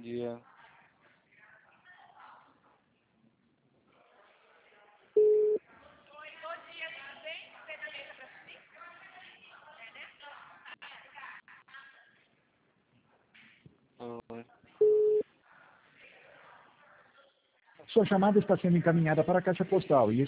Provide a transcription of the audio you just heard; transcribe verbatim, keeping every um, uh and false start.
dia. Oi. Sua chamada está sendo encaminhada para a caixa postal e